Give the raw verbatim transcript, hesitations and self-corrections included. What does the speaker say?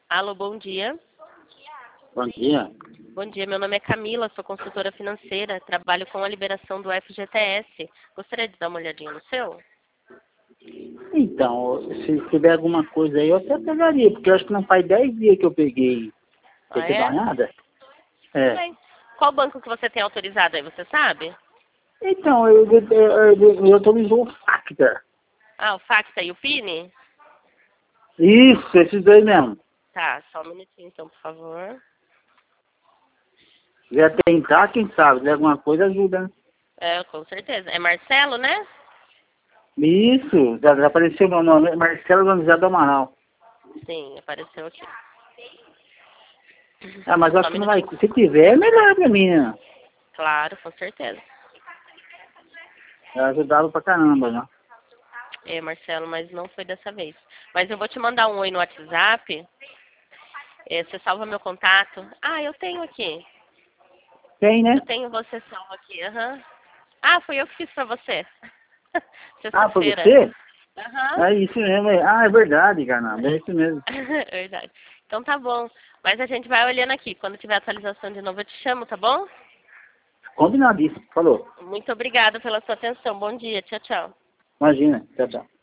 Alô, bom dia. Bom dia. Bom dia, meu nome é Camila, sou consultora financeira, trabalho com a liberação do F G T S. Gostaria de dar uma olhadinha no seu? Então, se tiver alguma coisa aí, eu até pegaria, porque eu acho que não faz dez dias que eu peguei. Quer Ah, te dar é? uma olhada? Tudo É. bem. Qual banco que você tem autorizado aí, você sabe? Então, eu, eu, eu, eu, eu autorizou o Factor. Ah, o Facta e o Pini? Isso, esses dois mesmo. Tá, só um minutinho então, por favor. Se quiser tentar, quem sabe, se der alguma coisa, ajuda, né? É, com certeza. É Marcelo, né? Isso, já, já apareceu meu nome, Marcelo Gonzalo do Amaral. Sim, apareceu aqui. Ah, mas eu Só acho um que não vai. minutinho. Se tiver, é melhor pra mim, né? Claro, com certeza. Eu ajudava pra caramba, né? É, Marcelo, mas não foi dessa vez. Mas eu vou te mandar um oi no WhatsApp. É, você salva meu contato? Ah, eu tenho aqui. Tem, né? Eu tenho você salvo aqui, aham. Ah, foi eu que fiz pra você. Ah, foi Sexta-feira. você? Aham. É isso mesmo. É. Ah, é verdade, caramba. É isso mesmo. Verdade. Então tá bom. Mas a gente vai olhando aqui. Quando tiver atualização de novo, eu te chamo, tá bom? Combinadíssimo. Falou. Muito obrigada pela sua atenção. Bom dia. Tchau, tchau. Imagina. Tchau, tchau.